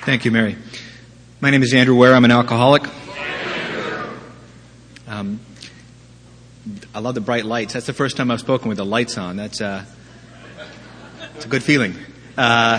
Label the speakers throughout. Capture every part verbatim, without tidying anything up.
Speaker 1: Thank you, Mary. My name is Andrew Ware. I'm an alcoholic. Um, I love the bright lights. That's the first time I've spoken with the lights on. That's uh, it's a good feeling. Uh,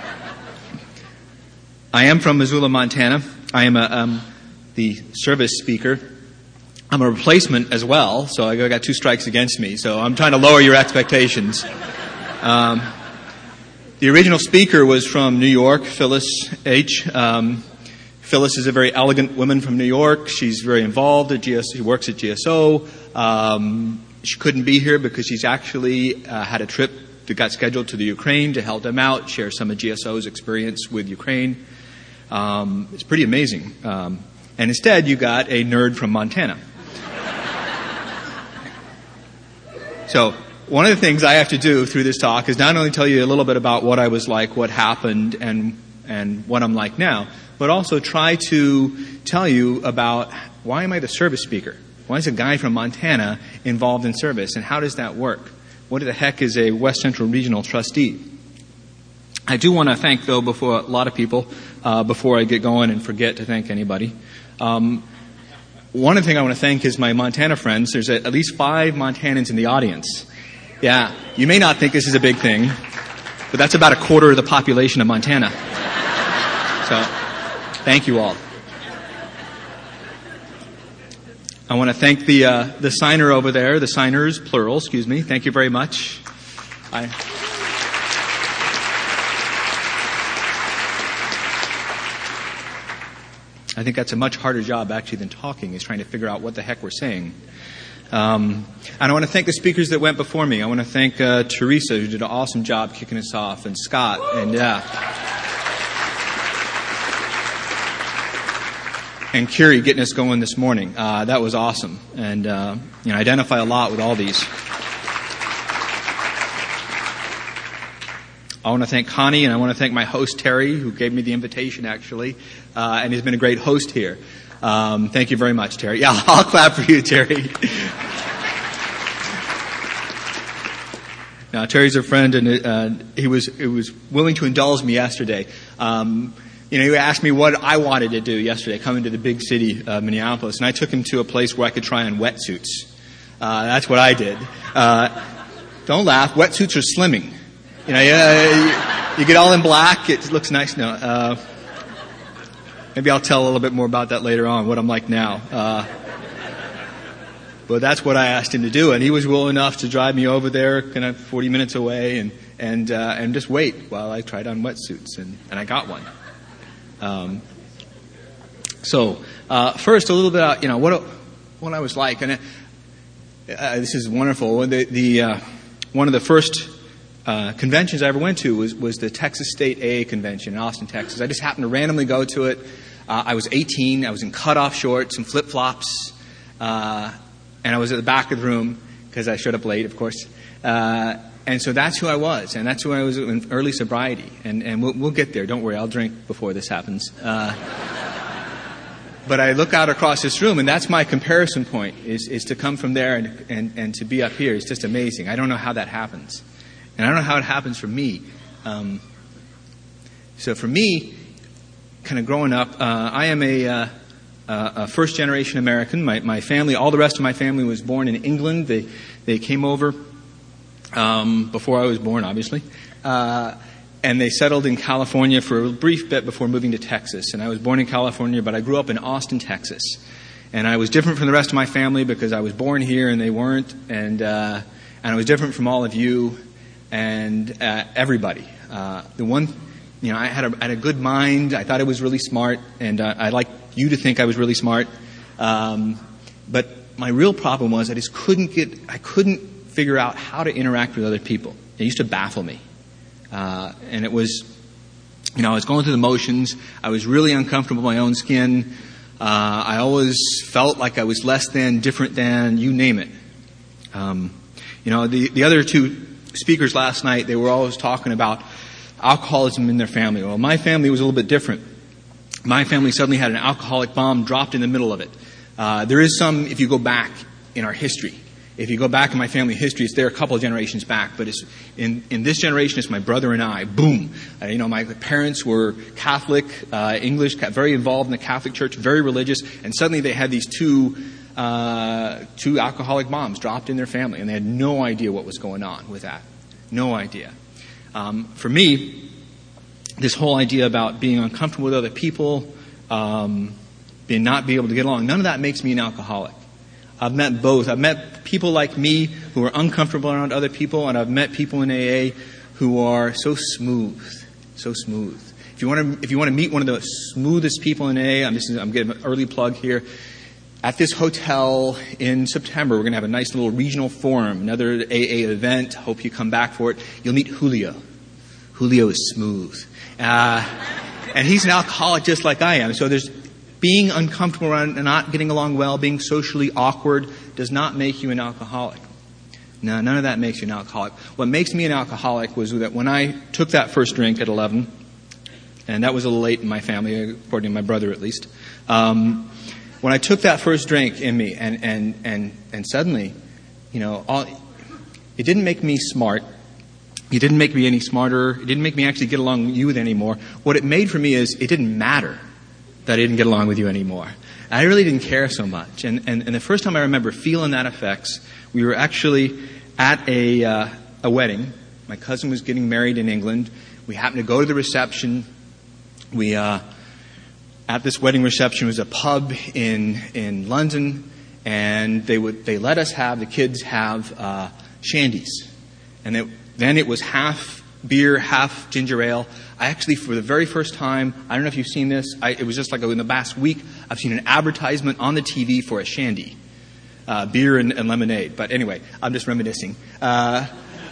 Speaker 1: I am from Missoula, Montana. I am a, um, the service speaker. I'm a replacement as well, so I got two strikes against me. So I'm trying to lower your expectations. Um, the original speaker was from New York, Phyllis H. Um, Phyllis is a very elegant woman from New York. She's very involved at G S O. She works at G S O. Um, she couldn't be here because she's actually uh, had a trip that got scheduled to the Ukraine to help them out, share some of G S O's experience with Ukraine. Um, it's pretty amazing. Um, and instead, you got a nerd from Montana. So one of the things I have to do through this talk is not only tell you a little bit about what I was like, what happened, and and what I'm like now, but also try to tell you about why am I the service speaker? Why is a guy from Montana involved in service, and how does that work? What the heck is a West Central Regional trustee? I do want to thank, though, before a lot of people, uh, before I get going and forget to thank anybody. Um, one of the things I want to thank is my Montana friends. There's a, at least five Montanans in the audience. Yeah, you may not think this is a big thing, but that's about a quarter of the population of Montana. So, thank you all. I want to thank the uh, the signer over there, the signers, plural, excuse me. Thank you very much. I, I think that's a much harder job, actually, than talking, is trying to figure out what the heck we're saying. Um, and I want to thank the speakers that went before me. I want to thank uh, Teresa, who did an awesome job kicking us off, and Scott, and yeah. And Curie getting us going this morning. Uh, that was awesome. And, uh, you know, I identify a lot with all these. I want to thank Connie, and I want to thank my host, Terry, who gave me the invitation, actually. Uh, and he's been a great host here. Um, thank you very much, Terry. Yeah, I'll clap for you, Terry. Now, Terry's a friend, and uh, he was he was willing to indulge me yesterday. Um, you know, he asked me what I wanted to do yesterday, coming to the big city, uh, Minneapolis, and I took him to a place where I could try on wetsuits. Uh, that's what I did. Uh, don't laugh. Wetsuits are slimming. You know, you, you get all in black. It looks nice. No, uh, maybe I'll tell a little bit more about that later on, what I'm like now. Uh, but that's what I asked him to do, and he was willing enough to drive me over there, kind of forty minutes away, and and uh, and just wait while I tried on wetsuits, and, and I got one. Um, so uh, first, a little bit about, you know, what what I was like, and uh, this is wonderful. The, the uh, one of the first uh, conventions I ever went to was was the Texas State A A Convention in Austin, Texas. I just happened to randomly go to it. Uh, I was eighteen. I was in cutoff shorts and flip flops. Uh, And I was at the back of the room because I showed up late, of course. Uh, and so that's who I was, and that's who I was in early sobriety. And, and we'll, we'll get there. Don't worry, I'll drink before this happens. Uh, but I look out across this room, and that's my comparison point, is, is to come from there and, and, and to be up here. It's just amazing. I don't know how that happens. And I don't know how it happens for me. Um, so for me, kind of growing up, uh, I am a... Uh, Uh, a first-generation American. My, my family, all the rest of my family was born in England. They they came over um, before I was born, obviously. Uh, and they settled in California for a brief bit before moving to Texas. And I was born in California, but I grew up in Austin, Texas. And I was different from the rest of my family because I was born here and they weren't. And, uh, and I was different from all of you and uh, everybody. Uh, the one, you know, I had a, I had a good mind. I thought I was really smart, and uh, I liked you to think I was really smart. Um, but my real problem was I just couldn't get, I couldn't figure out how to interact with other people. It used to baffle me. Uh, and it was, you know, I was going through the motions. I was really uncomfortable with my own skin. Uh, I always felt like I was less than, different than, you name it. Um, you know, the, the other two speakers last night, they were always talking about alcoholism in their family. Well, my family was a little bit different. My family suddenly had an alcoholic bomb dropped in the middle of it. Uh, there is some, if you go back in our history, If you go back in my family history, it's there a couple of generations back, but it's in, in this generation, it's my brother and I. Boom. Uh, you know, my parents were Catholic, uh, English, very involved in the Catholic Church, very religious, and suddenly they had these two, uh, two alcoholic moms dropped in their family, and they had no idea what was going on with that. No idea. Um, for me, this whole idea about being uncomfortable with other people, um, being not be able to get along, none of that makes me an alcoholic. I've met both. I've met people like me who are uncomfortable around other people, and I've met people in A A who are so smooth, so smooth. If you want to, if you want to meet one of the smoothest people in A A, I'm, just, I'm getting an early plug here. At this hotel in September, we're going to have a nice little regional forum, another A A event. Hope you come back for it. You'll meet Julio. Julio is smooth, uh, and he's an alcoholic just like I am. So there's being uncomfortable around and not getting along well, being socially awkward, does not make you an alcoholic. No, none of that makes you an alcoholic. What makes me an alcoholic was that when I took that first drink at eleven, and that was a little late in my family, according to my brother at least, um, when I took that first drink in me, and and and and suddenly, you know, all, it didn't make me smart. It didn't make me any smarter. It didn't make me actually get along with you anymore. What it made for me is it didn't matter that I didn't get along with you anymore. I really didn't care so much. And, and, and the first time I remember feeling that effects, we were actually at a, uh, a wedding. My cousin was getting married in England. We happened to go to the reception. We, uh, at this wedding reception was a pub in, in London, and they would, they let us have, the kids have, uh, shandies. And it, then it was half beer, half ginger ale. I actually, for the very first time, I don't know if you've seen this, I, it was just like in the past week, I've seen an advertisement on the T V for a shandy. Uh, beer and, and lemonade. But anyway, I'm just reminiscing. Uh,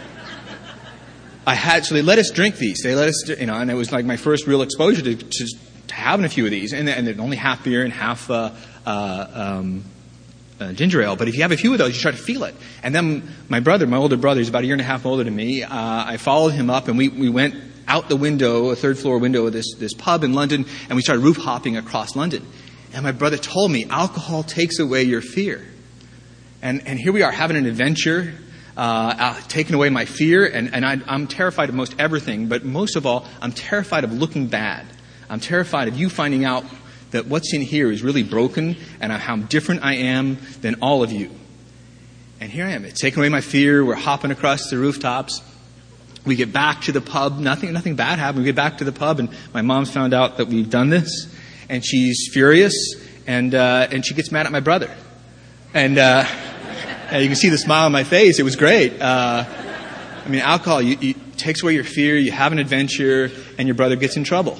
Speaker 1: I had, so they let us drink these. They let us, you know, and it was like my first real exposure to, to, to having a few of these. And, and they're only half beer and half uh, uh, um, uh, ginger ale. But if you have a few of those, you start to feel it. And then my brother, my older brother, he's about a year and a half older than me, uh, I followed him up, and we, we went out the window, a third floor window of this, this pub in London, and we started roof hopping across London. And my brother told me, alcohol takes away your fear. And, and here we are having an adventure, uh, taking away my fear, and, and I, I'm terrified of most everything, but most of all, I'm terrified of looking bad. I'm terrified of you finding out that what's in here is really broken, and how different I am than all of you. And here I am. It's taken away my fear. We're hopping across the rooftops. We get back to the pub. Nothing, nothing bad happened. We get back to the pub, and my mom's found out that we've done this, and she's furious, and uh, and she gets mad at my brother. And uh, you can see the smile on my face. It was great. Uh, I mean, alcohol you, you, takes away your fear. You have an adventure, and your brother gets in trouble.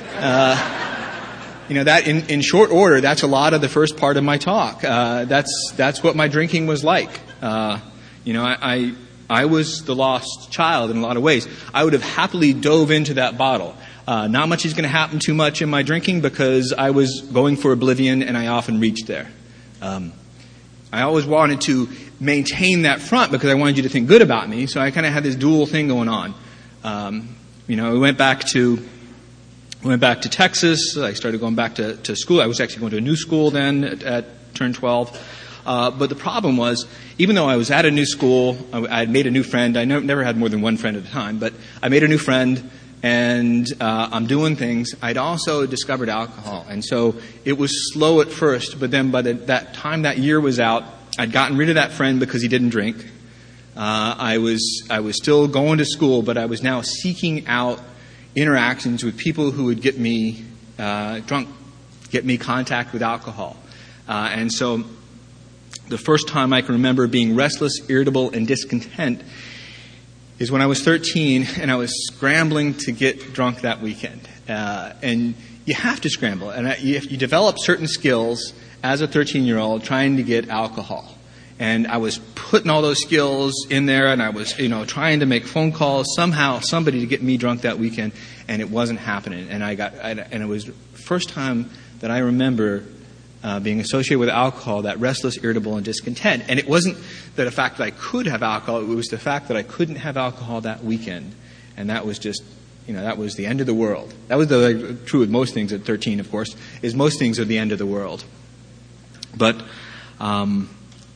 Speaker 1: Uh, you know that in, in short order. That's a lot of the first part of my talk. Uh, that's that's what my drinking was like. Uh, you know, I. I I was the lost child in a lot of ways. I would have happily dove into that bottle. Uh, not much is going to happen too much in my drinking because I was going for oblivion, and I often reached there. Um, I always wanted to maintain that front because I wanted you to think good about me. So I kind of had this dual thing going on. Um, you know, we went back to we went back to Texas. I started going back to, to school. I was actually going to a new school then at, at turn twelve. Uh, but the problem was, even though I was at a new school, I, I had made a new friend. I no, never had more than one friend at a time, but I made a new friend, and uh, I'm doing things. I'd also discovered alcohol, and so it was slow at first, but then by the, that time that year was out, I'd gotten rid of that friend because he didn't drink. Uh, I was I was still going to school, but I was now seeking out interactions with people who would get me uh, drunk, get me contact with alcohol, uh, and so. The first time I can remember being restless, irritable, and discontent is when I was thirteen and I was scrambling to get drunk that weekend. Uh, and you have to scramble. And I, you, you develop certain skills as a thirteen-year-old trying to get alcohol. And I was putting all those skills in there, and I was, you know, trying to make phone calls, somehow, somebody to get me drunk that weekend, and it wasn't happening. And I got, I, and it was the first time that I remember Uh, being associated with alcohol, that restless, irritable, and discontent. And it wasn't the fact that I could have alcohol, it was the fact that I couldn't have alcohol that weekend. And that was just, you know, that was the end of the world. That was the, like, true with most things at thirteen, of course, is most things are the end of the world. But um,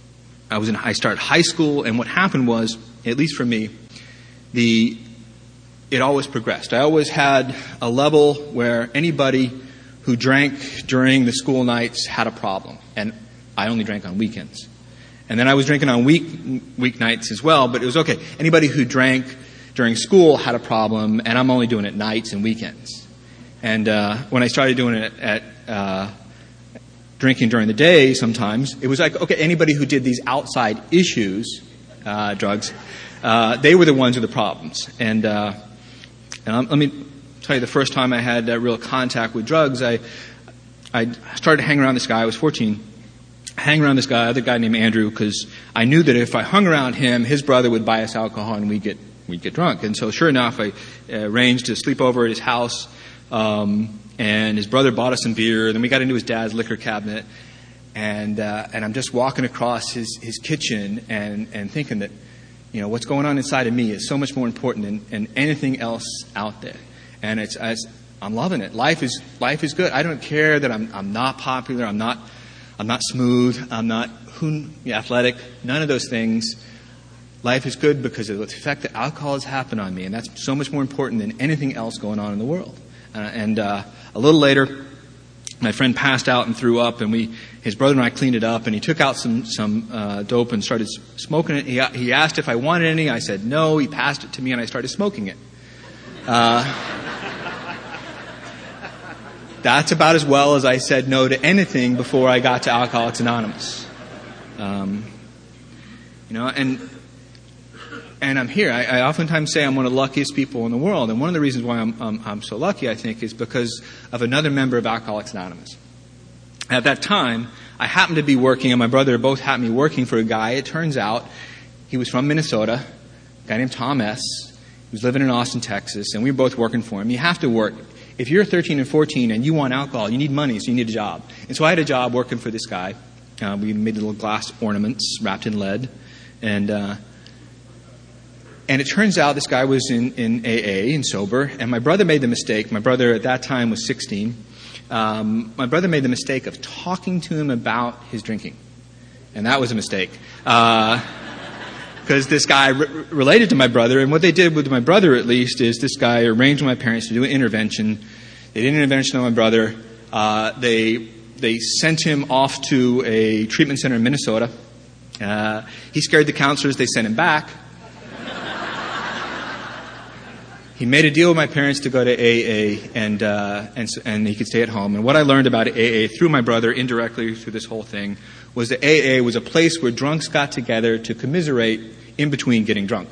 Speaker 1: I was in, I started high school, and what happened was, at least for me, the, it always progressed. I always had a level where anybody who drank during the school nights had a problem, and I only drank on weekends. And then I was drinking on week weeknights as well, but it was okay. Anybody who drank during school had a problem, and I'm only doing it nights and weekends. And uh, when I started doing it at uh, drinking during the day sometimes, it was like, okay, anybody who did these outside issues, uh, drugs, uh, they were the ones with the problems. And, uh, and I'm, let me tell you, the first time I had uh, real contact with drugs, I, I started hanging around this guy. I was fourteen. Hang around this guy, other guy named Andrew, because I knew that if I hung around him, his brother would buy us alcohol and we'd get we'd get drunk. And so, sure enough, I uh, arranged to sleep over at his house, um, and his brother bought us some beer. Then we got into his dad's liquor cabinet, and uh, and I'm just walking across his his kitchen and and thinking that, you know, what's going on inside of me is so much more important than, than anything else out there. And it's, it's I'm loving it. Life is life is good. I don't care that I'm I'm not popular. I'm not. I'm not smooth. I'm not athletic. None of those things. Life is good because of the effect that alcohol has happened on me, and that's so much more important than anything else going on in the world. Uh, and uh, a little later, my friend passed out and threw up, and we, his brother and I cleaned it up, and he took out some some uh, dope and started smoking it. He, he asked if I wanted any. I said no. He passed it to me, and I started smoking it. Uh, That's about as well as I said no to anything before I got to Alcoholics Anonymous. Um, you know, and and I'm here. I, I oftentimes say I'm one of the luckiest people in the world, and one of the reasons why I'm, I'm I'm so lucky, I think, is because of another member of Alcoholics Anonymous. At that time, I happened to be working, and my brother both happened to be working for a guy. It turns out he was from Minnesota, a guy named Tom S. He was living in Austin, Texas, and we were both working for him. You have to work. If you're thirteen and fourteen and you want alcohol, you need money, so you need a job. And so I had a job working for this guy. Uh, we made little glass ornaments wrapped in lead. And uh, and it turns out this guy was in, in A A and sober. And my brother made the mistake. My brother at that time was sixteen. Um, my brother made the mistake of talking to him about his drinking. And that was a mistake. Uh Because this guy re- related to my brother, and what they did with my brother, at least, is this guy arranged with my parents to do an intervention. They did an intervention on my brother. Uh, they they sent him off to a treatment center in Minnesota. Uh, he scared the counselors. They sent him back. He made a deal with my parents to go to A A, and uh, and and he could stay at home. And what I learned about A A through my brother, indirectly through this whole thing, was that A A was a place where drunks got together to commiserate in between getting drunk.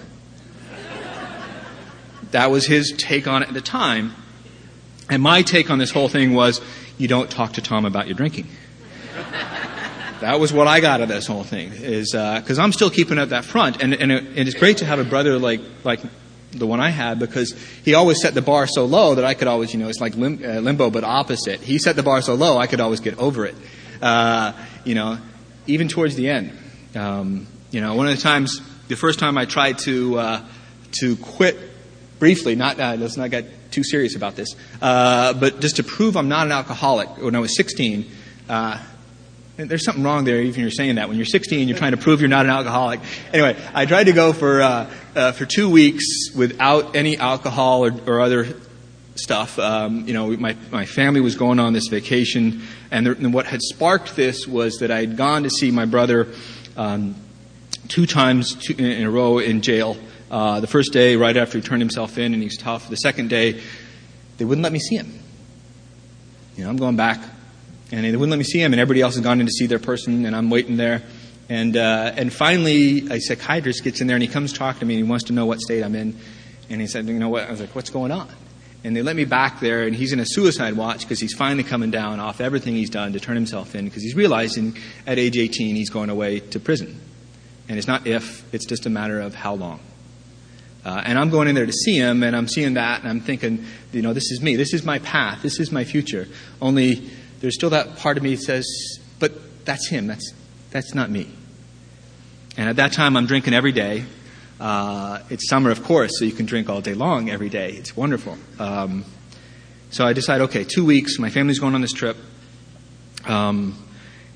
Speaker 1: That was his take on it at the time. And my take on this whole thing was, you don't talk to Tom about your drinking. That was what I got out of this whole thing, is because uh, I'm still keeping up that front. And, and, it, and it's great to have a brother like like the one I had, because he always set the bar so low that I could always, you know, it's like lim- uh, limbo, but opposite. He set the bar so low, I could always get over it. Uh, you know, even towards the end. Um, you know, one of the times, the first time I tried to uh, to quit briefly, not uh, let's not get too serious about this, uh, but just to prove I'm not an alcoholic. When I was sixteen, uh, there's something wrong there. Even you're saying that when you're sixteen, you're trying to prove you're not an alcoholic. Anyway, I tried to go for uh, uh, for two weeks without any alcohol or, or other stuff. Um, you know, my my family was going on this vacation, and, there, and what had sparked this was that I had gone to see my brother um, two times two, in a row in jail. Uh, the first day, right after he turned himself in, and he was tough. The second day, they wouldn't let me see him. You know, I'm going back, and they wouldn't let me see him, and everybody else has gone in to see their person, and I'm waiting there. And uh, and finally, a psychiatrist gets in there, and he comes talk to me, and he wants to know what state I'm in. And he said, you know what? I was like, what's going on? And they let me back there, and he's in a suicide watch because he's finally coming down off everything he's done to turn himself in, because he's realizing at age eighteen he's going away to prison. And it's not if, it's just a matter of how long. Uh, and I'm going in there to see him, and I'm seeing that, and I'm thinking, you know, this is me. This is my path. This is my future. Only there's still that part of me that says, but that's him. That's that's not me. And at that time, I'm drinking every day. Uh, it's summer, of course, so you can drink all day long every day. It's wonderful. Um, so I decide, okay, two weeks. My family's going on this trip. Um,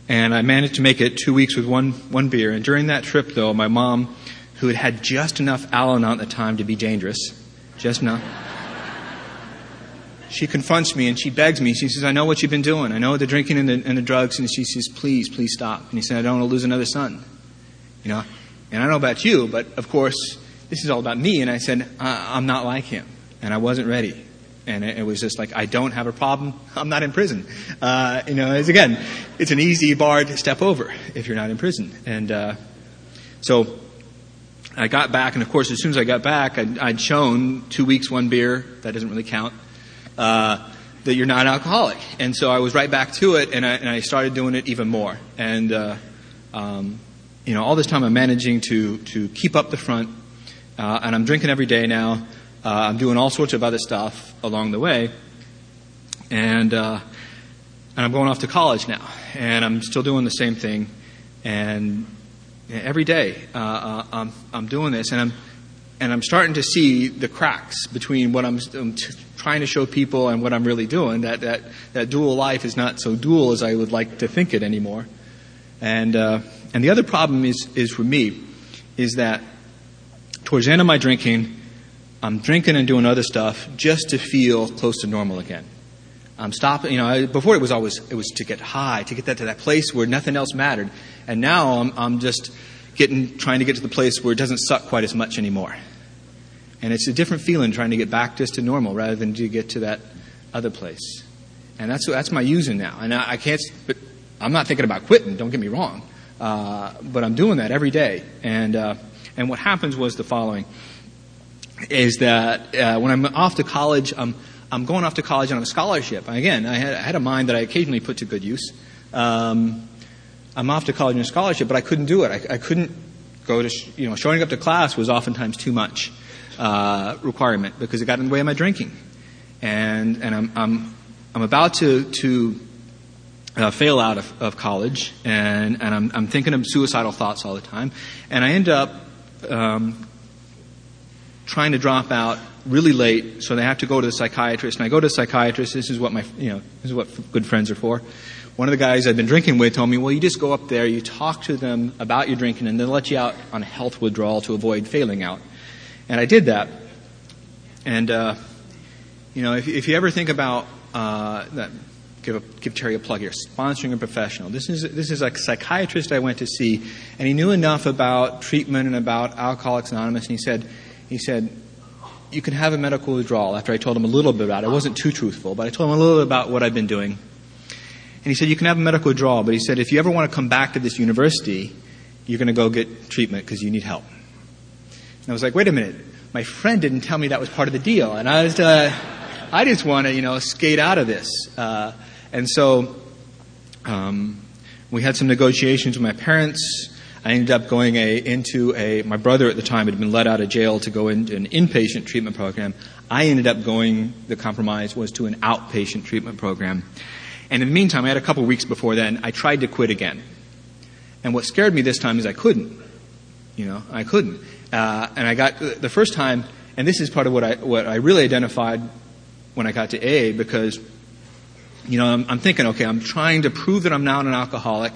Speaker 1: And I managed to make it two weeks with one one beer. And during that trip, though, my mom, who had had just enough Al-Anon at the time to be dangerous, just enough, she confronts me and she begs me. She says, I know what you've been doing. I know the drinking and the, and the drugs. And she says, please, please stop. And he said, I don't want to lose another son. You know, and I don't know about you, but of course, this is all about me. And I said, I- I'm not like him. And I wasn't ready. And it, it was just like, I don't have a problem. I'm not in prison. Uh, you know, it's, again, it's an easy bar to step over if you're not in prison. And uh, so I got back. And of course, as soon as I got back, I'd, I'd shown two weeks, one beer. That doesn't really count. Uh, that you're not alcoholic. And so I was right back to it, and I, and I started doing it even more. And, uh, um, you know, all this time I'm managing to, to keep up the front, uh, and I'm drinking every day now. Uh, I'm doing all sorts of other stuff along the way. And, uh, and I'm going off to college now, and I'm still doing the same thing. And every day, uh, uh, I'm, I'm doing this, and I'm, And I'm starting to see the cracks between what I'm, I'm t- trying to show people and what I'm really doing. That, that that dual life is not so dual as I would like to think it anymore. And uh, and the other problem is is for me is that towards the end of my drinking, I'm drinking and doing other stuff just to feel close to normal again. I'm stopping. You know, I, before it was always it was to get high, to get that to that place where nothing else mattered. And now I'm I'm just getting trying to get to the place where it doesn't suck quite as much anymore. And it's a different feeling trying to get back just to normal rather than to get to that other place. And that's that's my using now. And I, I can't, but I'm not thinking about quitting, don't get me wrong. Uh, but I'm doing that every day. And uh, and what happens was the following, is that uh, when I'm off to college, I'm, I'm going off to college on a scholarship. And again, I had, I had a mind that I occasionally put to good use. Um, I'm off to college on a scholarship, but I couldn't do it. I, I couldn't go to, sh- you know, showing up to class was oftentimes too much. Uh, requirement because it got in the way of my drinking, and and I'm I'm I'm about to to uh, fail out of, of college, and and I'm I'm thinking of suicidal thoughts all the time, and I end up um, trying to drop out really late, so they have to go to the psychiatrist, and I go to the psychiatrist. This is what my you know this is what good friends are for. One of the guys I've been drinking with told me, well, you just go up there, you talk to them about your drinking, and they'll let you out on a health withdrawal to avoid failing out. And I did that. And, uh, you know, if, if you ever think about, uh, that, give, a, give Terry a plug here, sponsoring a professional. This is, this is a psychiatrist I went to see, and he knew enough about treatment and about Alcoholics Anonymous, and he said, he said, you can have a medical withdrawal, after I told him a little bit about it. I wasn't too truthful, but I told him a little bit about what I've been doing. And he said, you can have a medical withdrawal, but he said, if you ever want to come back to this university, you're going to go get treatment because you need help. And I was like, wait a minute. My friend didn't tell me that was part of the deal. And I was, uh, I just want to, you know, skate out of this. Uh, and so, um, we had some negotiations with my parents. I ended up going a, into a, my brother at the time had been let out of jail to go into an inpatient treatment program. I ended up going, the compromise was to an outpatient treatment program. And in the meantime, I had a couple of weeks before then, I tried to quit again. And what scared me this time is I couldn't. You know, I couldn't. Uh, and I got, the first time, and this is part of what I, what I really identified when I got to A A, because, you know, I'm, I'm thinking, okay, I'm trying to prove that I'm not an alcoholic.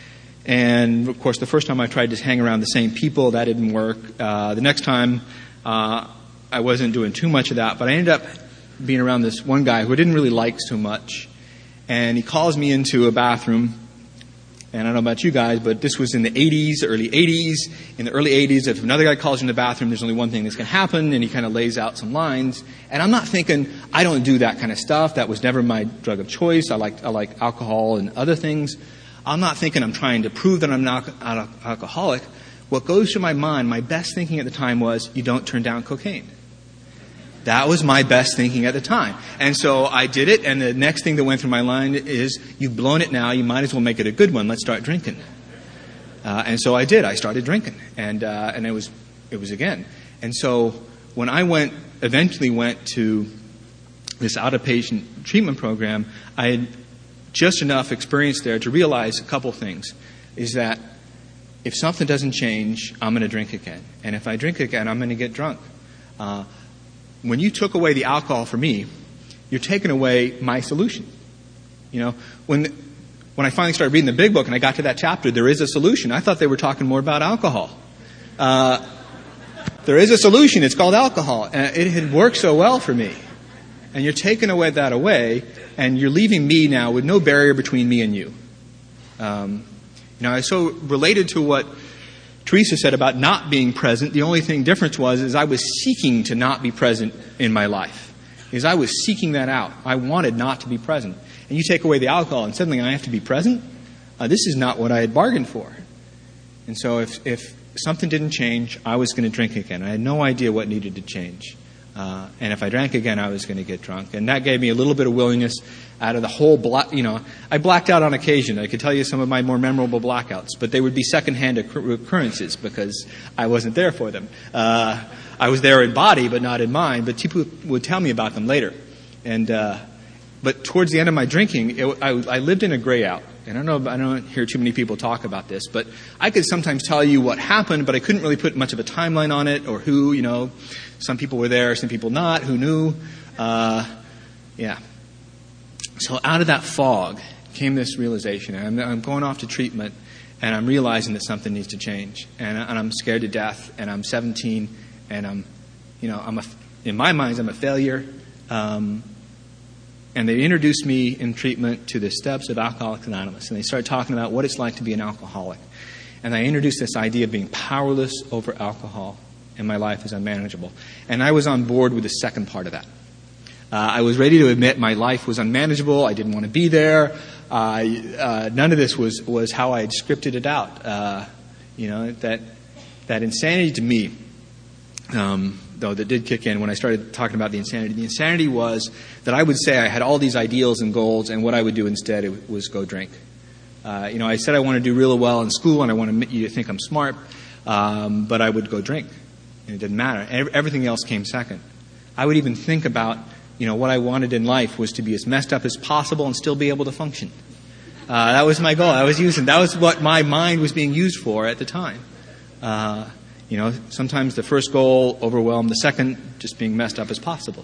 Speaker 1: And, of course, the first time I tried to hang around the same people, that didn't work. Uh, the next time, uh, I wasn't doing too much of that, but I ended up being around this one guy who I didn't really like so much. And he calls me into a bathroom. And I don't know about you guys, but this was in the eighties, early eighties. In the early eighties, if another guy calls you in the bathroom, there's only one thing that's going to happen, and he kind of lays out some lines. And I'm not thinking, I don't do that kind of stuff. That was never my drug of choice. I like I like alcohol and other things. I'm not thinking I'm trying to prove that I'm not an alcoholic. What goes through my mind, my best thinking at the time was, you don't turn down cocaine. That was my best thinking at the time. And so I did it, and the next thing that went through my mind is, you've blown it now, you might as well make it a good one, let's start drinking. Uh, and so I did, I started drinking. And uh, and it was, it was again. And so when I went, eventually went to this outpatient treatment program, I had just enough experience there to realize a couple things. Is that if something doesn't change, I'm going to drink again. And if I drink again, I'm going to get drunk. Uh, When you took away the alcohol for me, you're taking away my solution. You know, when when when I finally started reading the big book and I got to that chapter, there is a solution. I thought they were talking more about alcohol. Uh, there is a solution. It's called alcohol. And it had worked so well for me. And you're taking away that away, and you're leaving me now with no barrier between me and you. Um, you know, I so related to what Teresa said about not being present. The only thing difference was is I was seeking to not be present in my life. Because I was seeking that out. I wanted not to be present. And you take away the alcohol and suddenly I have to be present? Uh, this is not what I had bargained for. And so if, if something didn't change, I was going to drink again. I had no idea what needed to change. Uh, and if I drank again, I was going to get drunk. And that gave me a little bit of willingness out of the whole black, you know, I blacked out on occasion. I could tell you some of my more memorable blackouts, but they would be secondhand occur- occurrences because I wasn't there for them. Uh, I was there in body, but not in mind, but people would tell me about them later. And, uh, but towards the end of my drinking, it, I, I lived in a gray out. And I don't know, I don't hear too many people talk about this, but I could sometimes tell you what happened, but I couldn't really put much of a timeline on it or who, you know, some people were there, some people not, who knew. Uh, yeah. So out of that fog came this realization. I'm, I'm going off to treatment, and I'm realizing that something needs to change. And, and I'm scared to death, and I'm seventeen, and I'm, you know, I'm a, in my mind, I'm a failure. Um, and they introduced me in treatment to the steps of Alcoholics Anonymous, and they started talking about what it's like to be an alcoholic. And I introduced this idea of being powerless over alcohol, and my life is unmanageable. And I was on board with the second part of that. Uh, I was ready to admit my life was unmanageable. I didn't want to be there. Uh, uh, none of this was, was how I had scripted it out. Uh, you know, that that insanity to me, um, though, that did kick in when I started talking about the insanity. The insanity was that I would say I had all these ideals and goals, and what I would do instead was go drink. Uh, you know, I said I want to do really well in school, and I want you to think I'm smart, um, but I would go drink. And it didn't matter. Everything else came second. I would even think about, you know, what I wanted in life was to be as messed up as possible and still be able to function. Uh, that was my goal. I was using, that was what my mind was being used for at the time. Uh, you know, sometimes the first goal overwhelmed the second, just being messed up as possible.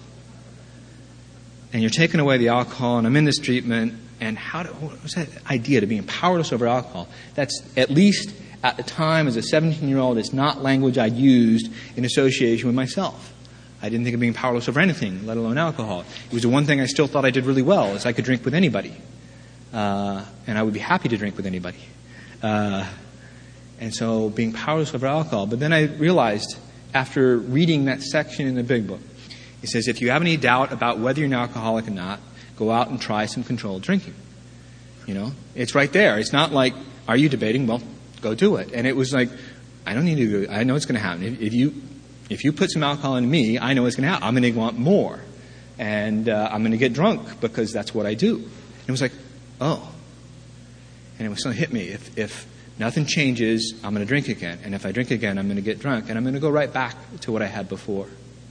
Speaker 1: And you're taking away the alcohol, and I'm in this treatment, and how do, what was that idea to being powerless over alcohol? That's, at least at the time, as a seventeen-year-old, it's not language I'd used in association with myself. I didn't think of being powerless over anything, let alone alcohol. It was the one thing I still thought I did really well, is I could drink with anybody. Uh, and I would be happy to drink with anybody. Uh, and so being powerless over alcohol. But then I realized, after reading that section in the big book, it says, if you have any doubt about whether you're an alcoholic or not, go out and try some controlled drinking. You know, it's right there. It's not like, are you debating? Well, go do it. And it was like, I don't need to go. I know it's going to happen. If, if you if you put some alcohol in me, I know it's going to happen. I'm going to want more. And uh, I'm going to get drunk because that's what I do. And it was like, oh. And it was something hit me. If, if nothing changes, I'm going to drink again. And if I drink again, I'm going to get drunk. And I'm going to go right back to what I had before.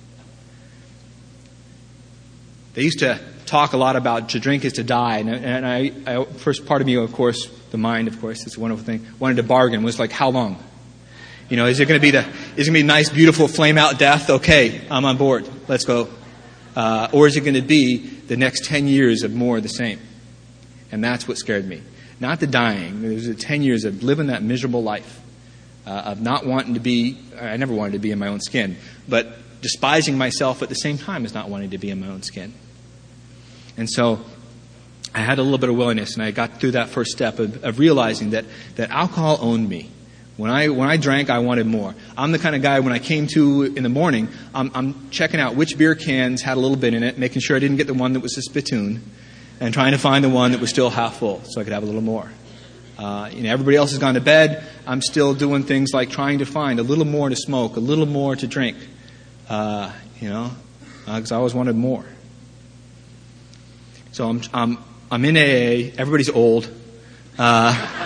Speaker 1: They used to talk a lot about to drink is to die. And, and I, I, first part of me, of course, the mind, of course, it's a wonderful thing, wanted to bargain, was like, how long? You know, is it going to be the, is it going to be a nice, beautiful, flame-out death? Okay, I'm on board. Let's go. Uh, or is it going to be the next ten years of more of the same? And that's what scared me. Not the dying. It was the ten years of living that miserable life, uh, of not wanting to be, I never wanted to be in my own skin, but despising myself at the same time as not wanting to be in my own skin. And so I had a little bit of willingness, and I got through that first step of, of realizing that, that alcohol owned me. When I when I drank, I wanted more. I'm the kind of guy, when I came to in the morning, I'm, I'm checking out which beer cans had a little bit in it, making sure I didn't get the one that was a spittoon, and trying to find the one that was still half full so I could have a little more. Uh, you know, everybody else has gone to bed. I'm still doing things like trying to find a little more to smoke, a little more to drink, uh, you know, because uh, I always wanted more. So I'm I'm I'm in A A. Everybody's old. Uh,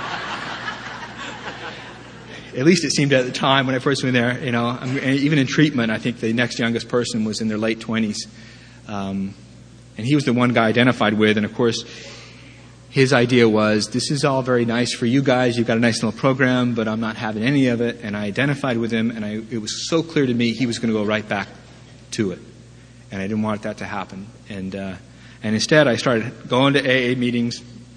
Speaker 1: at least it seemed at the time when I first went there. You know, I'm, even in treatment, I think the next youngest person was in their late twenties, um, and he was the one guy I identified with. And of course, his idea was, "This is all very nice for you guys. You've got a nice little program, but I'm not having any of it." And I identified with him, and I, it was so clear to me he was going to go right back to it, and I didn't want that to happen. And uh, And instead, I started going to A A meetings,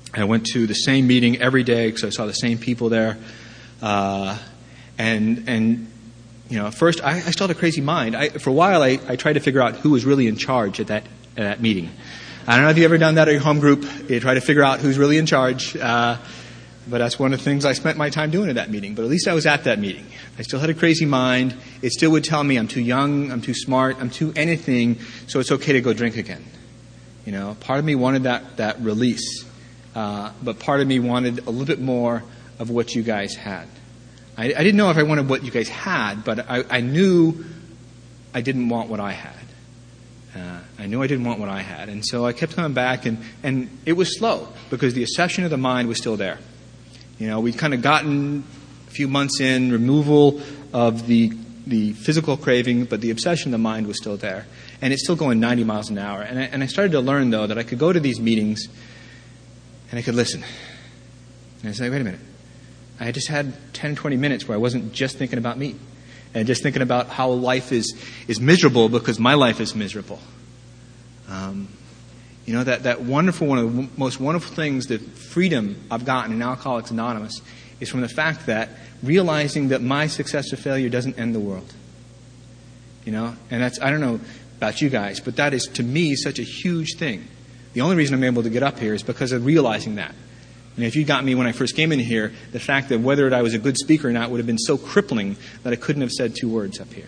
Speaker 1: I went to the same meeting every day because I saw the same people there. Uh, and, and, you know, at first I, I still had a crazy mind. I, for a while I, I tried to figure out who was really in charge at that, at that meeting. I don't know if you've ever done that at your home group. You try to figure out who's really in charge. Uh, but that's one of the things I spent my time doing at that meeting. But at least I was at that meeting. I still had a crazy mind. It still would tell me I'm too young, I'm too smart, I'm too anything, so it's okay to go drink again. You know, part of me wanted that, that release. Uh, but part of me wanted a little bit more of what you guys had. I, I didn't know if I wanted what you guys had, but I, I knew I didn't want what I had. Uh, I knew I didn't want what I had. And so I kept coming back, and, and it was slow because the obsession of the mind was still there. You know, we'd kind of gotten a few months in, removal of the the physical craving, but the obsession of the mind was still there. And it's still going ninety miles an hour. And I, and I started to learn, though, that I could go to these meetings and I could listen. And I said, wait a minute. I just had ten, twenty minutes where I wasn't just thinking about me and just thinking about how life is, is miserable because my life is miserable. Um, you know, that, that wonderful, one of the most wonderful things, the freedom I've gotten in Alcoholics Anonymous is from the fact that realizing that my success or failure doesn't end the world. You know, and that's, I don't know about you guys, but that is to me such a huge thing. The only reason I'm able to get up here is because of realizing that. And if you got me when I first came in here, the fact that whether I was a good speaker or not would have been so crippling that I couldn't have said two words up here.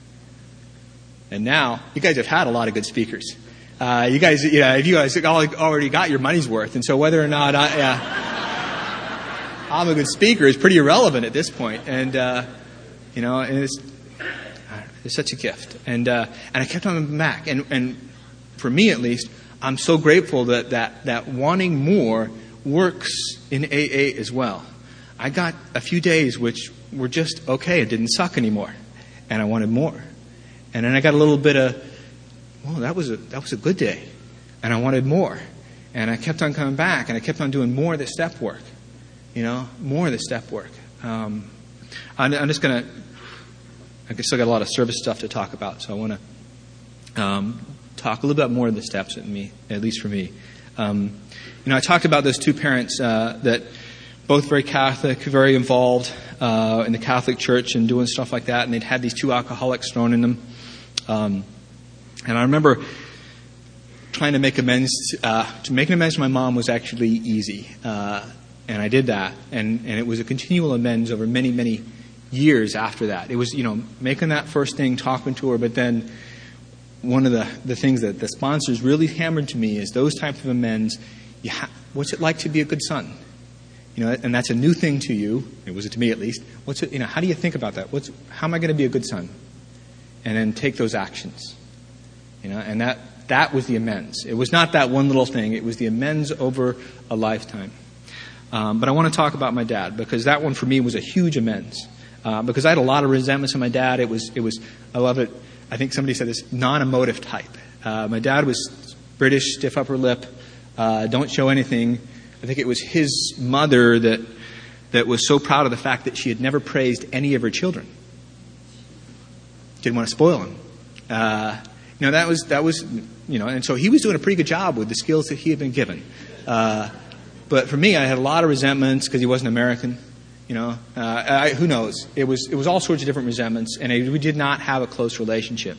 Speaker 1: And now, you guys have had a lot of good speakers. Uh, you guys, you know, you guys already got your money's worth, and so whether or not I, uh, I'm a good speaker is pretty irrelevant at this point. And uh, you know, and it's it's such a gift. And uh, and I kept on coming back, and and for me at least, I'm so grateful that that that wanting more works in A A as well. I got a few days which were just okay. It didn't suck anymore, and I wanted more. And then I got a little bit of, well, that was a that was a good day, and I wanted more. And I kept on coming back, and I kept on doing more of the step work, you know, more of the step work. Um, I'm, I'm just going to, I still got a lot of service stuff to talk about, so I want to um, talk a little bit more of the steps at me, at least for me. Um, you know, I talked about those two parents uh, that both very Catholic, very involved uh, in the Catholic Church and doing stuff like that, and they'd had these two alcoholics thrown in them. Um, and I remember trying to make amends. Uh, to make an amends to my mom was actually easy, uh, and I did that. And, and it was a continual amends over many, many years after that. It was, you know, making that first thing, talking to her, but then one of the, the things that the sponsors really hammered to me is those types of amends. You ha- what's it like to be a good son? You know, and that's a new thing to you. It was to me, at least. What's it? You know, how do you think about that? What's how am I going to be a good son? And then take those actions. You know, and that that was the amends. It was not that one little thing. It was the amends over a lifetime. Um, but I want to talk about my dad because that one for me was a huge amends. Uh, because I had a lot of resentments of my dad. It was it was I love it. I think somebody said this non-emotive type. Uh, my dad was British, stiff upper lip, uh, don't show anything. I think it was his mother that that was so proud of the fact that she had never praised any of her children. Didn't want to spoil them. Uh, you know, that was, that was, you know, and so he was doing a pretty good job with the skills that he had been given. Uh, but for me, I had a lot of resentments because he wasn't American. You know, uh, I, who knows? It was it was all sorts of different resentments, and I, we did not have a close relationship.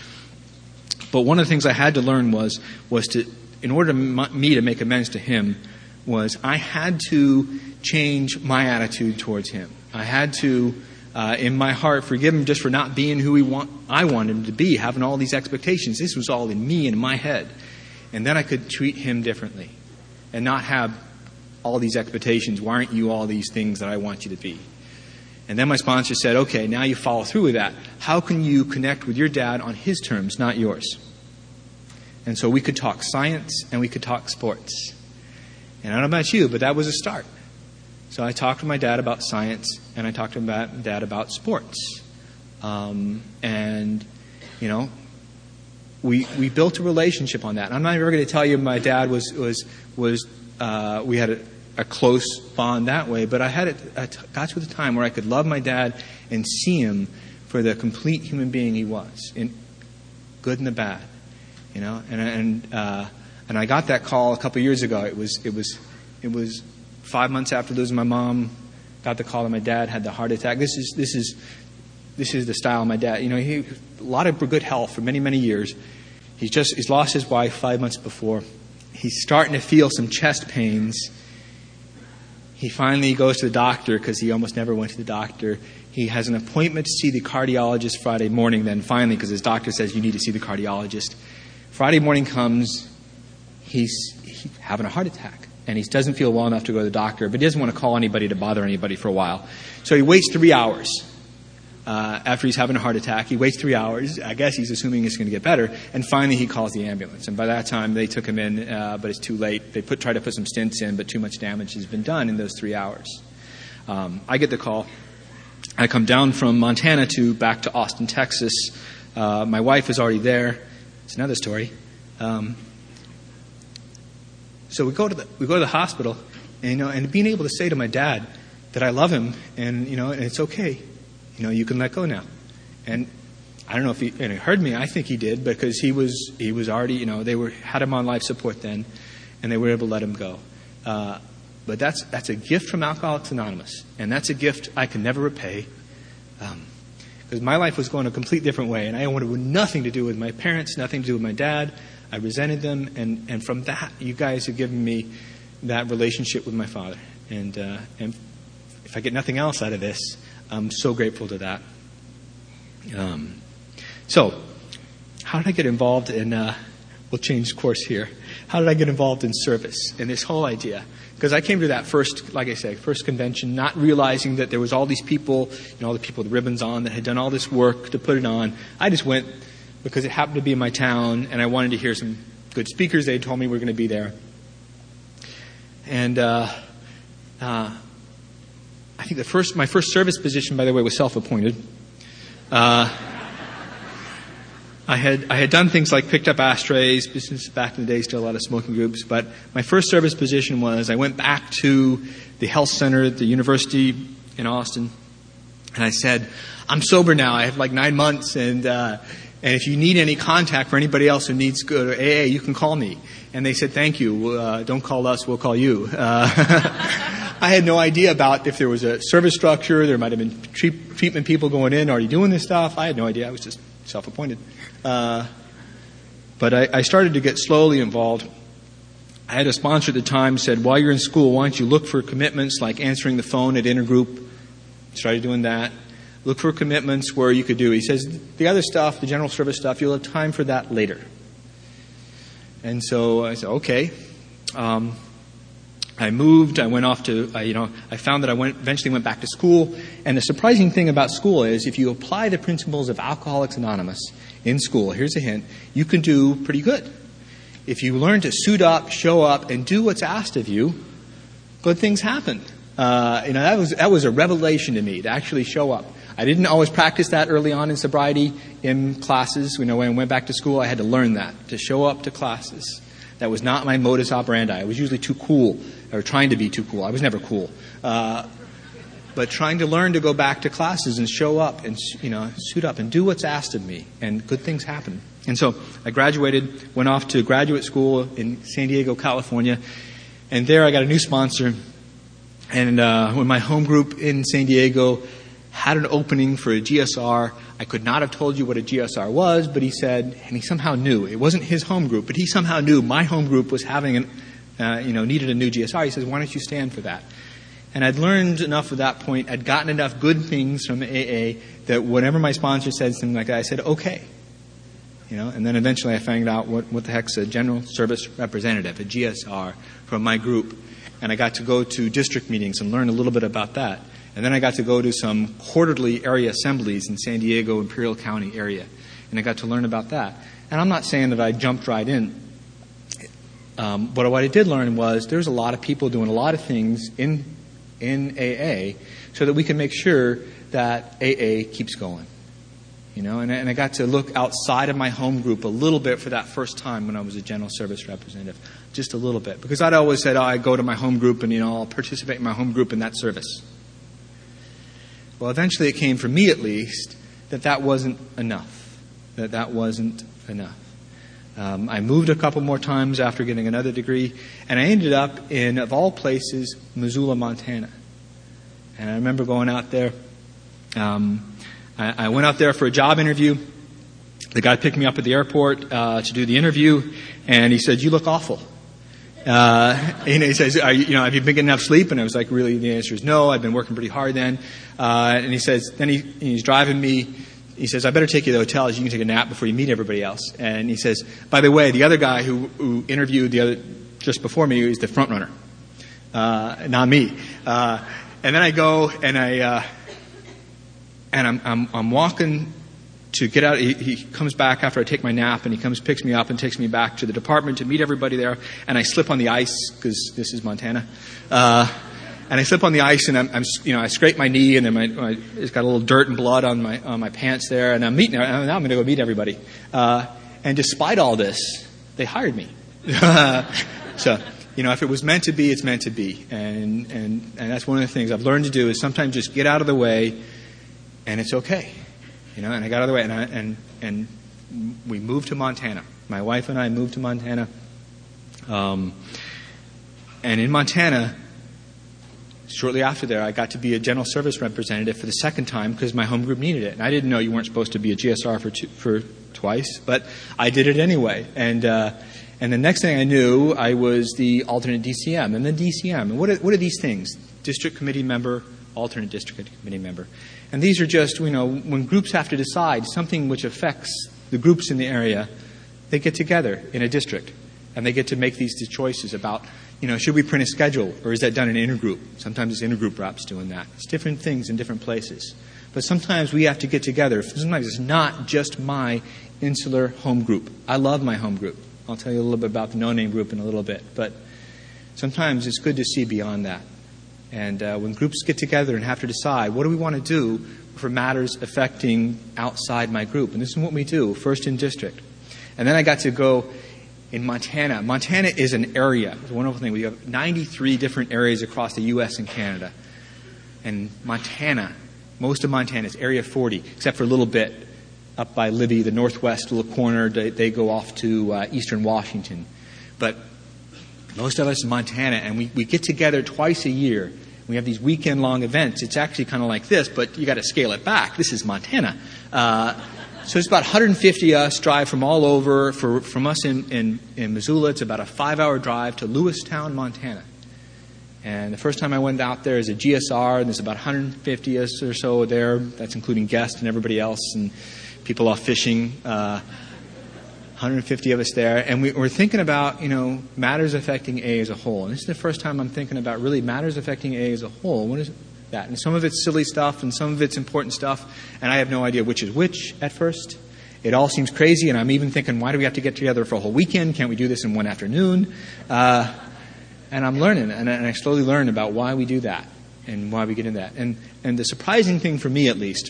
Speaker 1: But one of the things I had to learn was was to, in order for me to make amends to him, was I had to change my attitude towards him. I had to, uh, in my heart, forgive him just for not being who he want, I wanted him to be, having all these expectations. This was all in me and in my head. And then I could treat him differently and not have all these expectations. Why aren't you all these things that I want you to be? And then my sponsor said, okay, now you follow through with that. How can you connect with your dad on his terms, not yours? And so we could talk science and we could talk sports. And I don't know about you, but that was a start. So I talked to my dad about science, and I talked to my dad about sports. Um, and, you know, we we built a relationship on that. And I'm not ever going to tell you my dad was, was, was uh, we had a, a close bond that way, but I had it, I got to the time where I could love my dad and see him for the complete human being he was, in good and the bad, you know, and, and, uh, And I got that call a couple of years ago. It was it was It was five months after losing my mom, got the call that my dad had the heart attack. This is this is this is the style of my dad. You know, he a lot of good health for many many years. He's just he's lost his wife five months before. He's starting to feel some chest pains. He finally goes to the doctor because he almost never went to the doctor. He has an appointment to see the cardiologist Friday morning. Then finally, because his doctor says you need to see the cardiologist. Friday morning comes. He's, he's having a heart attack. And he doesn't feel well enough to go to the doctor. But he doesn't want to call anybody to bother anybody for a while. So he waits three hours. Uh, after he's having a heart attack, he waits three hours. I guess he's assuming it's going to get better. And finally, he calls the ambulance. And by that time, they took him in, uh, but it's too late. They put, tried to put some stents in, but too much damage has been done in those three hours. Um, I get the call. I come down from Montana to back to Austin, Texas. Uh, my wife is already there. It's another story. Um, so we go to the we go to the hospital, and you know, and being able to say to my dad that I love him, and you know, and it's okay. You know, you can let go now. And I don't know if he, and he heard me. I think he did because he was he was already, you know, they were had him on life support then, and they were able to let him go. Uh, but that's that's a gift from Alcoholics Anonymous, and that's a gift I can never repay. Because um, my life was going a complete different way, and I wanted nothing to do with my parents, nothing to do with my dad. I resented them, and, and from that, you guys have given me that relationship with my father. And uh, and if I get nothing else out of this, I'm so grateful to that. Um, so, how did I get involved in, uh, we'll change course here. How did I get involved in service, in this whole idea? Because I came to that first, like I say, first convention, not realizing that there was all these people, you know, all the people with ribbons on that had done all this work to put it on. I just went because it happened to be in my town, and I wanted to hear some good speakers. They told me we were going to be there. And, uh, uh, I think the first, my first service position, by the way, was self-appointed. Uh, I had I had done things like picked up ashtrays. Business back in the day, still a lot of smoking groups. But my first service position was I went back to the health center at the university in Austin, and I said, "I'm sober now. I have like nine months, and uh, and if you need any contact for anybody else who needs to go to A A, you can call me." And they said, "Thank you. Uh, don't call us. We'll call you." Uh, I had no idea about if there was a service structure. There might have been treat, treatment people going in already doing this stuff. I had no idea. I was just self-appointed. Uh, but I, I started to get slowly involved. I had a sponsor at the time said, while you're in school, why don't you look for commitments like answering the phone at intergroup. Started doing that. Look for commitments where you could do. He says, the other stuff, the general service stuff, you'll have time for that later. And so I said, okay. Um, I moved. I went off to, uh, you know, I found that I went, eventually went back to school. And the surprising thing about school is if you apply the principles of Alcoholics Anonymous in school, here's a hint, you can do pretty good. If you learn to suit up, show up, and do what's asked of you, good things happen. Uh, you know, that was, that was a revelation to me, to actually show up. I didn't always practice that early on in sobriety in classes. You know, when I went back to school, I had to learn that, to show up to classes. That was not my modus operandi. I was usually too cool, or trying to be too cool. I was never cool. Uh, but trying to learn to go back to classes and show up and, you know, suit up and do what's asked of me. And good things happen. And so I graduated, went off to graduate school in San Diego, California. And there I got a new sponsor. And uh, when my home group in San Diego had an opening for a G S R, I could not have told you what a G S R was, but he said, and he somehow knew. It wasn't his home group, but he somehow knew my home group was having an, uh, you know, needed a new G S R. He says, why don't you stand for that? And I'd learned enough at that point. I'd gotten enough good things from A A that whenever my sponsor said something like that, I said, okay. You know, and then eventually I found out what, what the heck's a general service representative, a G S R, from my group. And I got to go to district meetings and learn a little bit about that. And then I got to go to some quarterly area assemblies in San Diego, Imperial County area. And I got to learn about that. And I'm not saying that I jumped right in. Um, but what I did learn was there's a lot of people doing a lot of things in in A A so that we can make sure that A A keeps going. You know, and, and I got to look outside of my home group a little bit for that first time when I was a general service representative. Just a little bit. Because I'd always said, oh, I go to my home group and, you know, I'll participate in my home group in that service. Well, eventually it came, for me at least, that that wasn't enough. That that wasn't enough. Um, I moved a couple more times after getting another degree, and I ended up in, of all places, Missoula, Montana. And I remember going out there. Um, I, I went out there for a job interview. The guy picked me up at the airport uh, to do the interview, and he said, "You look awful." Uh, and he says, Are you, you know, "Have you been getting enough sleep?" And I was like, "Really?" The answer is no. I've been working pretty hard then. Uh, and he says, then he, he's driving me. He says, "I better take you to the hotel. You can take a nap before you meet everybody else." And he says, "By the way, the other guy who, who interviewed the other just before me is the front runner, uh, not me." Uh, and then I go and I uh, and I'm, I'm I'm walking to get out. He, he comes back after I take my nap, and he comes, picks me up, and takes me back to the department to meet everybody there. And I slip on the ice because this is Montana. Uh, and I slip on the ice, and I'm, I'm, you know, I scrape my knee, and then my, my it's got a little dirt and blood on my on my pants there. And I'm meeting. Now I'm going to go meet everybody. Uh, and despite all this, they hired me. So, you know, if it was meant to be, it's meant to be. And and and that's one of the things I've learned to do is sometimes just get out of the way, and it's okay. You know, and I got out of the way, and I, and and we moved to Montana. My wife and I moved to Montana. Um, and in Montana, shortly after there, I got to be a general service representative for the second time because my home group needed it. And I didn't know you weren't supposed to be a G S R for two, for twice, but I did it anyway. And uh, and the next thing I knew, I was the alternate D C M, and then D C M. And what are, what are these things? District committee member, alternate district committee member. And these are just, you know, when groups have to decide something which affects the groups in the area, they get together in a district, and they get to make these choices about, you know, should we print a schedule, or is that done in intergroup? Sometimes it's intergroup reps doing that. It's different things in different places. But sometimes we have to get together. Sometimes it's not just my insular home group. I love my home group. I'll tell you a little bit about the no-name group in a little bit. But sometimes it's good to see beyond that. And uh, when groups get together and have to decide, what do we want to do for matters affecting outside my group? And this is what we do, first in district. And then I got to go in Montana. Montana is an area. It's a wonderful thing. We have ninety-three different areas across the U S and Canada. And Montana, most of Montana is Area forty, except for a little bit up by Libby, the northwest little corner. They, they go off to uh, eastern Washington. But most of us in Montana, and we, we get together twice a year. We have these weekend-long events. It's actually kind of like this, but you got to scale it back. This is Montana. Uh, so it's about one hundred fifty of us drive from all over. For, from us in, in, in Missoula, it's about a five-hour drive to Lewistown, Montana. And the first time I went out there as a G S R, and there's about one hundred fifty of us or so there. That's including guests and everybody else, and people off fishing. Uh, one hundred fifty of us there, and we, we're thinking about, you know, matters affecting A as a whole. And this is the first time I'm thinking about really matters affecting A as a whole. What is that? And some of it's silly stuff, and some of it's important stuff, and I have no idea which is which at first. It all seems crazy, and I'm even thinking, why do we have to get together for a whole weekend? Can't we do this in one afternoon? Uh, and I'm learning, and, and I slowly learn about why we do that and why we get into that. And and the surprising thing for me, at least,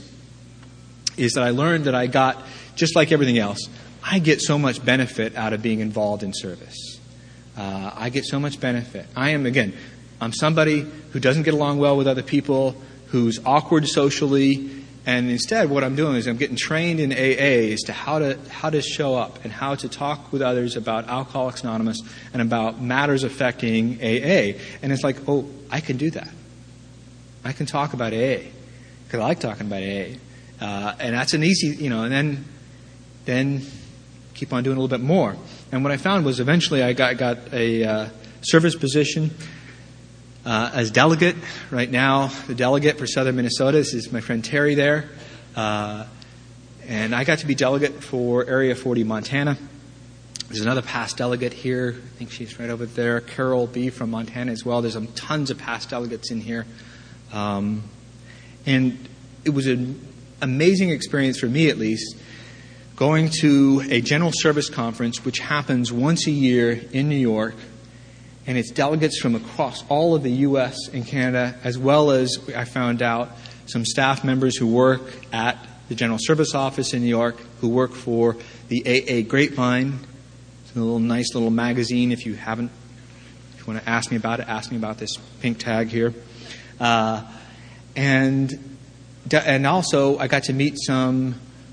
Speaker 1: is that I learned that I got, just like everything else, I get so much benefit out of being involved in service. Uh, I get so much benefit. I am, again, I'm somebody who doesn't get along well with other people, who's awkward socially, and instead what I'm doing is I'm getting trained in A A as to how to how to show up and how to talk with others about Alcoholics Anonymous and about matters affecting A A. And it's like, oh, I can do that. I can talk about A A because I like talking about A A. Uh, and that's an easy, you know, and then then... keep on doing a little bit more. And what I found was eventually I got, got a uh, service position uh, as delegate. Right now, the delegate for Southern Minnesota, this is my friend Terry there. Uh, and I got to be delegate for Area forty, Montana. There's another past delegate here. I think she's right over there. Carol B. from Montana as well. There's um, tons of past delegates in here. Um, and it was an amazing experience for me, at least, going to a general service conference, which happens once a year in New York, and it's delegates from across all of the U S and Canada, as well as, I found out, some staff members who work at the General Service Office in New York, who work for the A A Grapevine. It's a little nice little magazine. If you haven't, if you want to ask me about it, ask me about this pink tag here. Uh, and and also, I got to meet some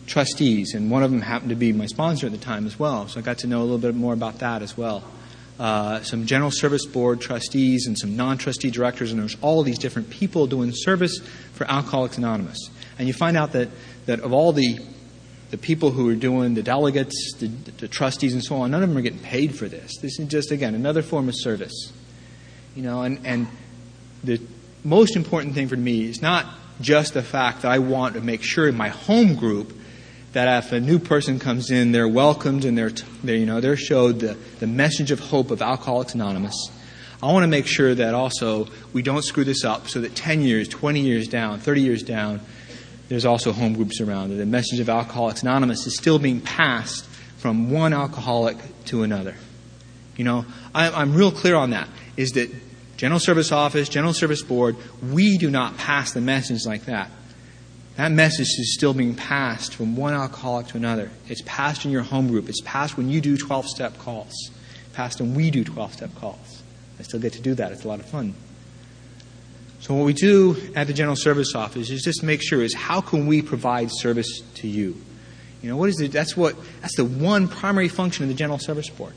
Speaker 1: trustees, and one of them happened to be my sponsor at the time as well, so I got to know a little bit more about that as well. Uh, some General Service Board trustees and some non-trustee directors, and there's all these different people doing service for Alcoholics Anonymous. And you find out that, that of all the the people who are doing, the delegates, the, the trustees and so on, none of them are getting paid for this. This is just, again, another form of service. You know, and, and the most important thing for me is not just the fact that I want to make sure in my home group that if a new person comes in, they're welcomed and they're, they're you know, they're showed the, the message of hope of Alcoholics Anonymous. I want to make sure that also we don't screw this up so that ten years, twenty years down, thirty years down, there's also home groups around it. The message of Alcoholics Anonymous is still being passed from one alcoholic to another. You know, I, I'm real clear on that, is that General Service Office, General Service Board, we do not pass the message like that. That message is still being passed from one alcoholic to another. It's passed in your home group. It's passed when you do twelve-step calls. It's passed when we do twelve-step calls. I still get to do that. It's a lot of fun. So what we do at the General Service Office is just make sure is how can we provide service to you? You know, what is it? That's what that's the one primary function of the General Service Board.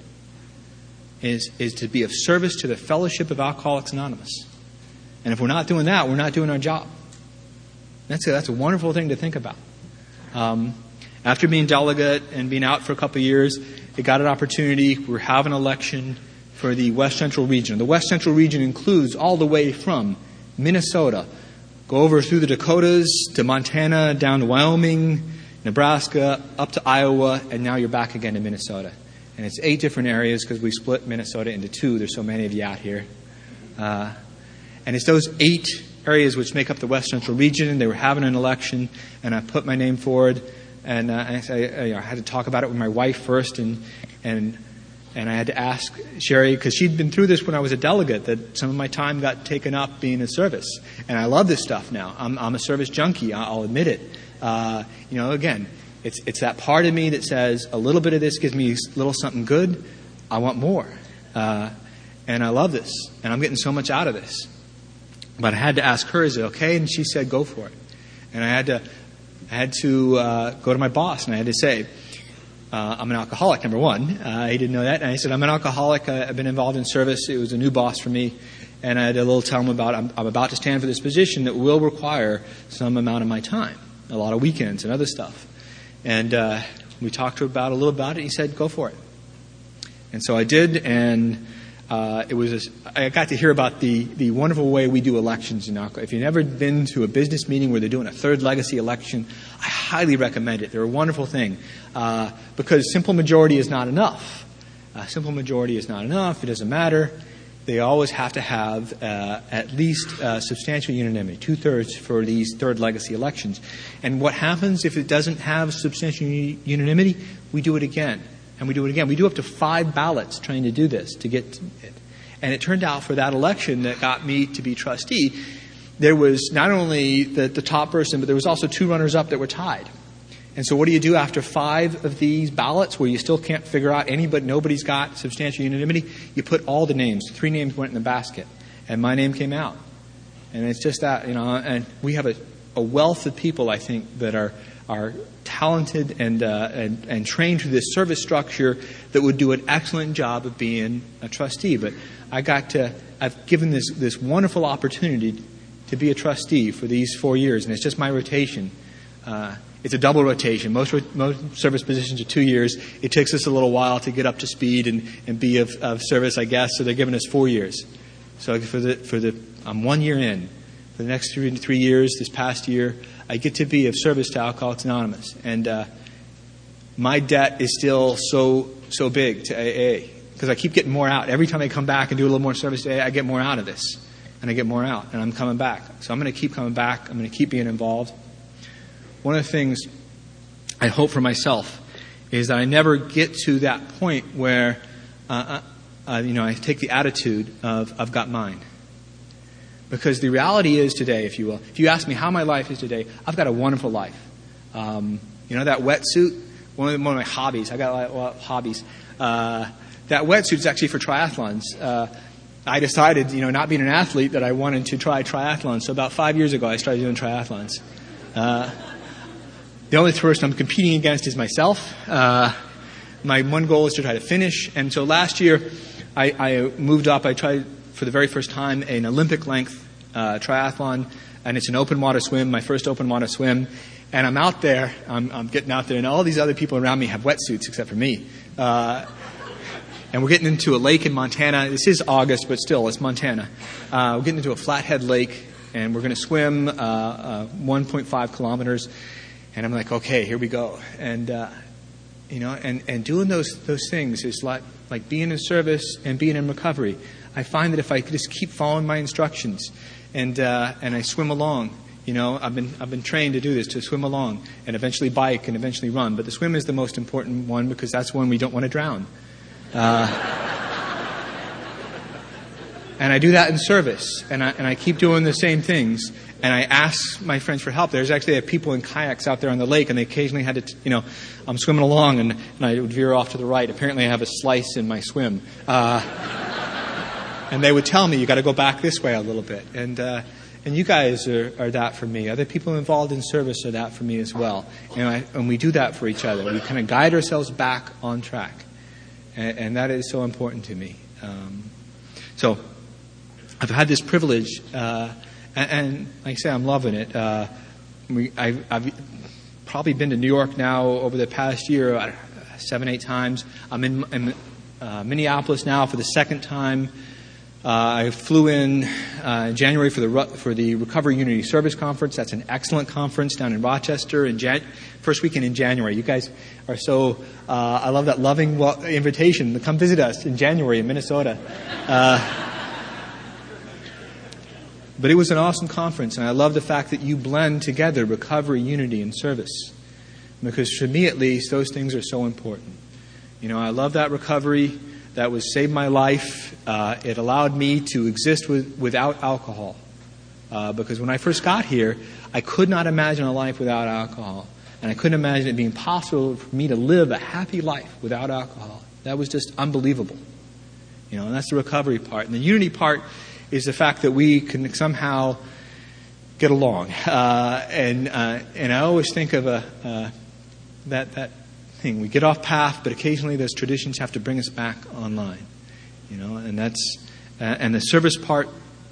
Speaker 1: Is is to be of service to the fellowship of Alcoholics Anonymous. And if we're not doing that, we're not doing our job. That's a, that's a wonderful thing to think about. Um, after being delegate and being out for a couple of years, it got an opportunity. We're having an election for the West Central region. The West Central region includes all the way from Minnesota, go over through the Dakotas to Montana, down to Wyoming, Nebraska, up to Iowa, and now you're back again to Minnesota. And it's eight different areas because we split Minnesota into two. There's so many of you out here. Uh, and it's those eight areas which make up the West Central region. They were having an election, and I put my name forward, and, uh, and I, I, I had to talk about it with my wife first, and and and I had to ask Sherry, because she'd been through this when I was a delegate, that some of my time got taken up being in service. And I love this stuff now. I'm, I'm a service junkie, I'll admit it. Uh, you know, again, it's it's that part of me that says, a little bit of this gives me a little something good. I want more. Uh, and I love this. And I'm getting so much out of this. But I had to ask her, is it okay? And she said, go for it. And I had to I had to uh, go to my boss, and I had to say, uh, I'm an alcoholic, number one. Uh, he didn't know that. And I said, I'm an alcoholic. I, I've been involved in service. It was a new boss for me. And I had a little tell him about, I'm, I'm about to stand for this position that will require some amount of my time, a lot of weekends and other stuff. And uh, we talked to him about a little about it. He said, go for it. And so I did, and uh, it was a, I got to hear about the, the wonderful way we do elections in alcohol. If you've never been to a business meeting where they're doing a third legacy election, I highly recommend it. They're a wonderful thing uh, because simple majority is not enough. Uh, simple majority is not enough. It doesn't matter. They always have to have uh, at least uh, substantial unanimity, two-thirds for these third legacy elections. And what happens if it doesn't have substantial unanimity? We do it again. And we do it again. We do up to five ballots trying to do this, to get it. And it turned out for that election that got me to be trustee, there was not only the, the top person, but there was also two runners-up that were tied. And so what do you do after five of these ballots where you still can't figure out any, but nobody's got substantial unanimity? You put all the names. Three names went in the basket. And my name came out. And it's just that, you know, and we have a, a wealth of people, I think, that are are talented and, uh, and and trained through this service structure that would do an excellent job of being a trustee. But I got to, I've given this, this wonderful opportunity to be a trustee for these four years, and it's just my rotation. Uh, it's a double rotation. Most most service positions are two years. It takes us a little while to get up to speed and, and be of, of service, I guess. So they're giving us four years. So for the for the I'm one year in. For the next three three years, this past year, I get to be of service to Alcoholics Anonymous, and uh, my debt is still so so big to A A because I keep getting more out. Every time I come back and do a little more service to A A, I get more out of this, and I get more out, and I'm coming back. So I'm going to keep coming back. I'm going to keep being involved. One of the things I hope for myself is that I never get to that point where uh, uh, you know I take the attitude of I've got mine. Because the reality is today, if you will, if you ask me how my life is today, I've got a wonderful life. Um, you know that wetsuit? One of, one of my hobbies. I got a lot of well, hobbies. Uh, that wetsuit is actually for triathlons. Uh, I decided, you know, not being an athlete, that I wanted to try triathlons. So about five years ago, I started doing triathlons. Uh, the only person I'm competing against is myself. Uh, my one goal is to try to finish. And so last year, I, I moved up. I tried for the very first time an Olympic length uh, triathlon, and it's an open water swim, my first open water swim. And I'm out there, I'm, I'm getting out there, and all these other people around me have wetsuits except for me. Uh, and we're getting into a lake in Montana. This is August, but still, it's Montana. Uh, we're getting into a flathead lake, and we're going to swim uh, uh, one point five kilometers. And I'm like, okay, here we go. And, uh, you know, and, and doing those those things is like, like being in service and being in recovery. I find that if I could just keep following my instructions and uh, and I swim along, you know, I've been I've been trained to do this, to swim along and eventually bike and eventually run. But the swim is the most important one because that's when we don't want to drown. Uh, and I do that in service, and I and I keep doing the same things. And I ask my friends for help. There's actually people in kayaks out there on the lake, and they occasionally had to, you know, I'm swimming along, and, and I would veer off to the right. Apparently, I have a slice in my swim. Uh, and they would tell me, you got to go back this way a little bit. And uh, and you guys are, are that for me. Other people involved in service are that for me as well. You know, I, and we do that for each other. We kind of guide ourselves back on track, and, and that is so important to me. Um, so I've had this privilege. Uh, And, and like I say, I'm loving it. Uh, we, I've, I've probably been to New York now over the past year, uh, seven, eight times. I'm in, in uh, Minneapolis now for the second time. Uh, I flew in uh, in January for the for the Recovery Unity Service Conference. That's an excellent conference down in Rochester in Jan- first weekend in January. You guys are so. Uh, I love that loving invitation to come visit us in January in Minnesota. Uh, But it was an awesome conference, and I love the fact that you blend together recovery, unity, and service. Because for me, at least, those things are so important. You know, I love that recovery. That was saved my life. Uh, it allowed me to exist with, without alcohol. Uh, because when I first got here, I could not imagine a life without alcohol. And I couldn't imagine it being possible for me to live a happy life without alcohol. That was just unbelievable. You know, and that's the recovery part. And the unity part is the fact that we can somehow get along. Uh, and uh, and I always think of a uh, that that thing. We get off path, but occasionally those traditions have to bring us back online. You know, and that's uh, and the service part.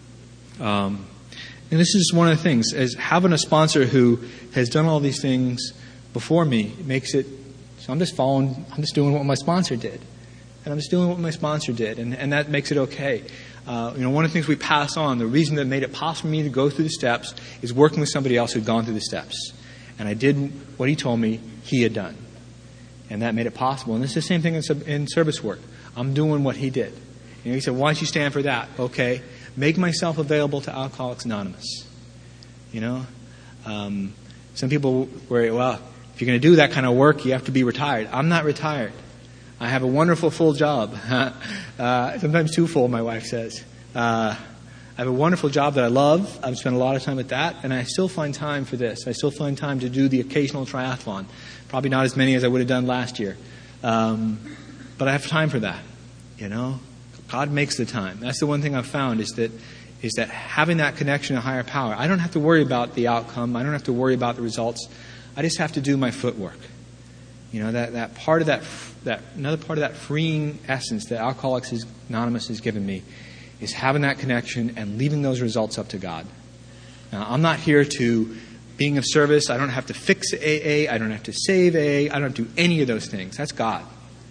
Speaker 1: Um, and this is one of the things, is having a sponsor who has done all these things before me makes it. So I'm just following. I'm just doing what my sponsor did, and I'm just doing what my sponsor did, and and that makes it okay. Uh, you know, one of the things we pass on, the reason that made it possible for me to go through the steps is working with somebody else who'd gone through the steps. And I did what he told me he had done. And that made it possible. And it's the same thing in, in service work. I'm doing what he did. You know, he said, why don't you stand for that? Okay. Make myself available to Alcoholics Anonymous. You know? Um, some people worry, well, if you're going to do that kind of work, you have to be retired. I'm not retired. I have a wonderful full job. uh, sometimes too full, my wife says. Uh, I have a wonderful job that I love. I've spent a lot of time with that, and I still find time for this. I still find time to do the occasional triathlon. Probably not as many as I would have done last year. Um, but I have time for that, you know. God makes the time. That's the one thing I've found is that is that having that connection to higher power. I don't have to worry about the outcome. I don't have to worry about the results. I just have to do my footwork. You know, that, that part of that, that, another part of that freeing essence that Alcoholics Anonymous has given me is having that connection and leaving those results up to God. Now, I'm not here to being of service. I don't have to fix A A. I don't have to save A A. I don't do any of those things. That's God.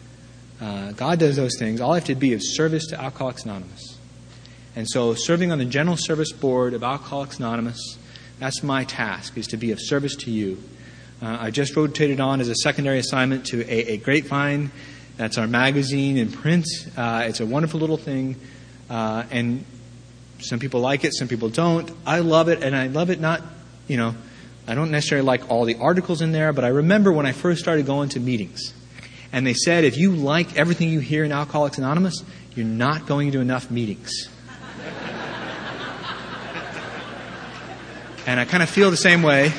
Speaker 1: Uh, God does those things. All I have to be is service to Alcoholics Anonymous. And so serving on the General Service Board of Alcoholics Anonymous, that's my task, is to be of service to you. Uh, I just rotated on as a secondary assignment to A A Grapevine. That's our magazine in print. Uh, it's a wonderful little thing. Uh, and some people like it, some people don't. I love it, and I love it not, you know, I don't necessarily like all the articles in there, but I remember when I first started going to meetings. And they said, if you like everything you hear in Alcoholics Anonymous, you're not going to enough meetings. And I kind of feel the same way.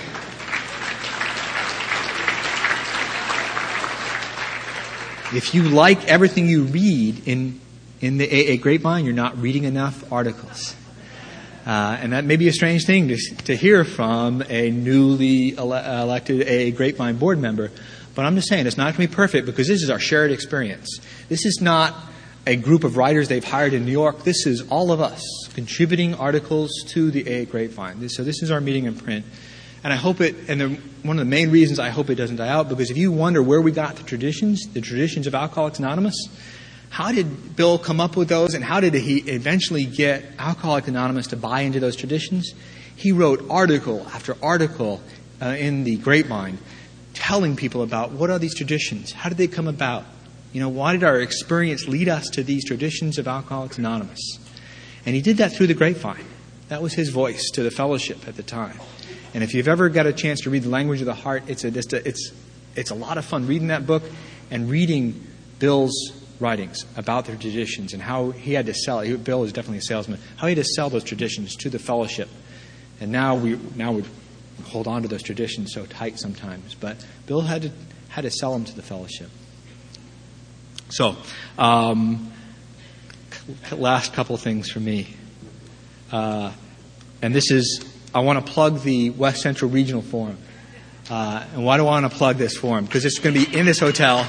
Speaker 1: If you like everything you read in, in the A A Grapevine, you're not reading enough articles. Uh, and that may be a strange thing to, to hear from a newly ele- elected A A Grapevine board member. But I'm just saying, it's not going to be perfect because this is our shared experience. This is not a group of writers they've hired in New York. This is all of us contributing articles to the A A Grapevine. This, so this is our meeting in print. And I hope it, and the, one of the main reasons I hope it doesn't die out, because if you wonder where we got the traditions, the traditions of Alcoholics Anonymous, how did Bill come up with those, and how did he eventually get Alcoholics Anonymous to buy into those traditions? He wrote article after article uh, in the Grapevine telling people about what are these traditions, how did they come about, you know, why did our experience lead us to these traditions of Alcoholics Anonymous? And he did that through the Grapevine. That was his voice to the fellowship at the time. And if you've ever got a chance to read The Language of the Heart, it's a, just a, it's, it's a lot of fun reading that book and reading Bill's writings about their traditions and how he had to sell it. Bill is definitely a salesman. How he had to sell those traditions to the fellowship. And now we now we hold on to those traditions so tight sometimes. But Bill had to had to sell them to the fellowship. So, um, last couple things for me. Uh, and this is, I want to plug the West Central Regional Forum. Uh, and why do I want to plug this forum? Because it's going to be in this hotel.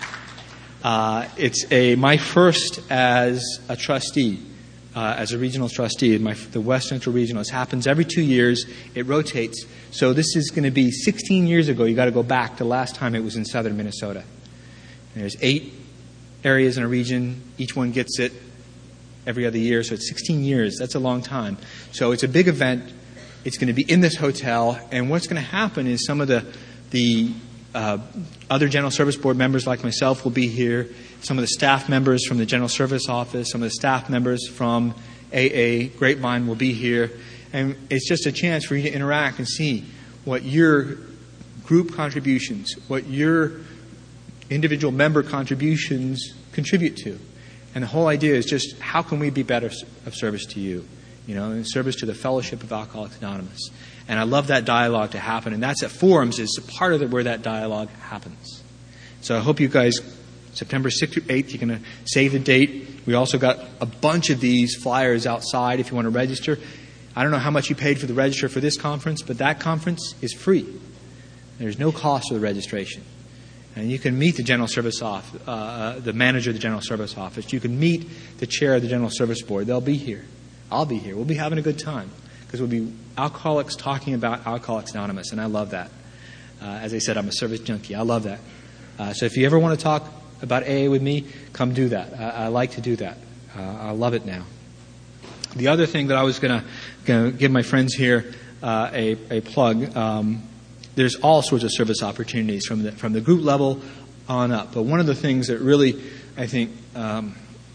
Speaker 1: Uh, it's a my first as a trustee, uh, as a regional trustee, my, the West Central Regional. This happens every two years. It rotates. So this is going to be sixteen years ago. You got to go back to last time it was in southern Minnesota. And there's eight areas in a region. Each one gets it every other year. So it's sixteen years. That's a long time. So it's a big event. It's going to be in this hotel. And what's going to happen is some of the the Uh, other General Service Board members like myself will be here. Some of the staff members from the General Service Office, some of the staff members from A A Grapevine will be here. And it's just a chance for you to interact and see what your group contributions, what your individual member contributions contribute to. And the whole idea is just how can we be better of service to you, you know, in service to the Fellowship of Alcoholics Anonymous. And I love that dialogue to happen. And that's at forums is part of the, where that dialogue happens. So I hope you guys, September sixth through eighth, you're going to save the date. We also got a bunch of these flyers outside if you want to register. I don't know how much you paid for the register for this conference, but that conference is free. There's no cost for the registration. And you can meet the General Service Office, uh, the manager of the General Service Office. You can meet the chair of the General Service Board. They'll be here. I'll be here. We'll be having a good time. Because we'll be alcoholics talking about Alcoholics Anonymous, and I love that. Uh, as I said, I'm a service junkie. I love that. Uh, so if you ever want to talk about A A with me, come do that. I, I like to do that. Uh, I love it now. The other thing that I was going to give my friends here uh, a, a plug, um, there's all sorts of service opportunities from the, from the group level on up. But one of the things that really, I think, um,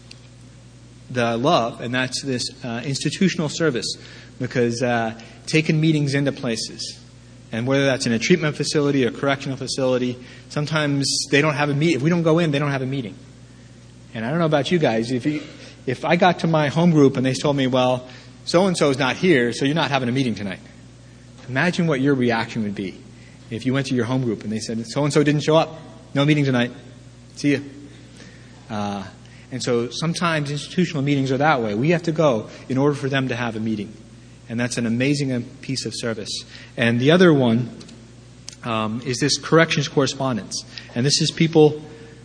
Speaker 1: that I love, and that's this uh, institutional service. Because uh, taking meetings into places, and whether that's in a treatment facility or correctional facility, sometimes they don't have a meeting. If we don't go in, they don't have a meeting. And I don't know about you guys. If you, if I got to my home group and they told me, well, so-and-so is not here, so you're not having a meeting tonight. Imagine what your reaction would be if you went to your home group and they said, so-and-so didn't show up. No meeting tonight. See ya. Uh, and so sometimes institutional meetings are that way. We have to go in order for them to have a meeting. And that's an amazing piece of service. And the other one um, is this corrections correspondence. And this is people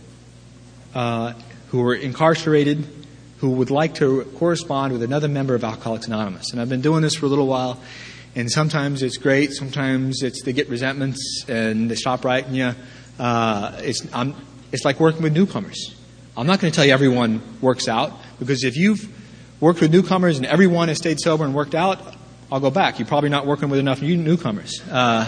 Speaker 1: uh, who are incarcerated who would like to correspond with another member of Alcoholics Anonymous. And I've been doing this for a little while. And sometimes it's great. Sometimes it's they get resentments and they stop writing you. Uh, it's, I'm, it's like working with newcomers. I'm not going to tell you everyone works out. Because if you've worked with newcomers and everyone has stayed sober and worked out, I'll go back. You're probably not working with enough newcomers. Uh,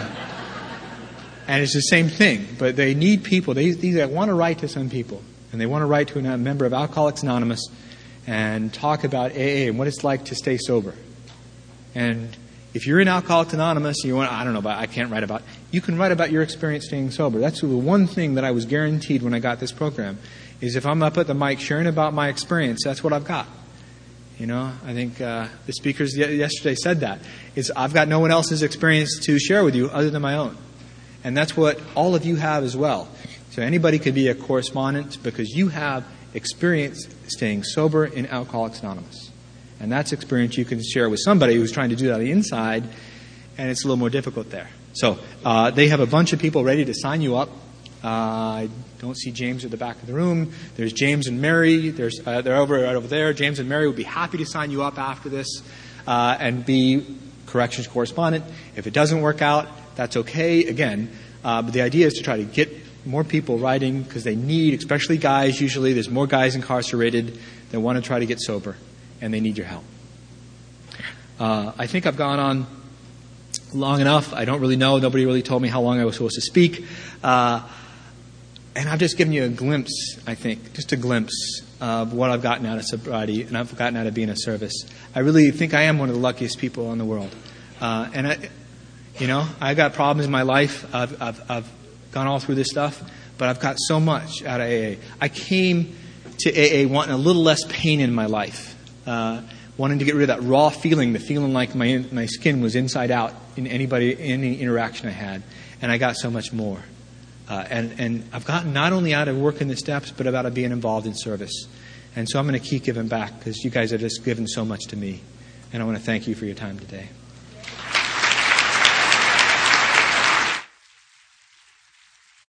Speaker 1: and it's the same thing. But they need people. They, they want to write to some people. And they want to write to a member of Alcoholics Anonymous and talk about A A and what it's like to stay sober. And if you're in Alcoholics Anonymous, you want, I don't know, but I can't write about, you can write about your experience staying sober. That's the one thing that I was guaranteed when I got this program, is if I'm up at the mic sharing about my experience, that's what I've got. You know, I think uh, the speakers yesterday said that. It's, I've got no one else's experience to share with you other than my own. And that's what all of you have as well. So anybody could be a correspondent because you have experience staying sober in Alcoholics Anonymous. And that's experience you can share with somebody who's trying to do that on the inside, and it's a little more difficult there. So uh, they have a bunch of people ready to sign you up. Uh, I don't see James at the back of the room. There's James and Mary. There's uh, they're over right over there. James and Mary would be happy to sign you up after this uh, and be corrections correspondent. If it doesn't work out, that's okay. Again, uh, but the idea is to try to get more people writing because they need, especially guys. Usually, there's more guys incarcerated that want to try to get sober, and they need your help. Uh, I think I've gone on long enough. I don't really know. Nobody really told me how long I was supposed to speak. Uh, And I've just given you a glimpse, I think, just a glimpse of what I've gotten out of sobriety and I've gotten out of being a service. I really think I am one of the luckiest people in the world. Uh, and, I, you know, I got problems in my life. I've, I've, I've gone all through this stuff, but I've got so much out of A A. I came to A A wanting a little less pain in my life, uh, wanting to get rid of that raw feeling, the feeling like my my skin was inside out in anybody, any interaction I had. And I got so much more. Uh, and, and I've gotten not only out of working the steps, but out of being involved in service. And so I'm going to keep giving back because you guys have just given so much to me. And I want to thank you for your time today.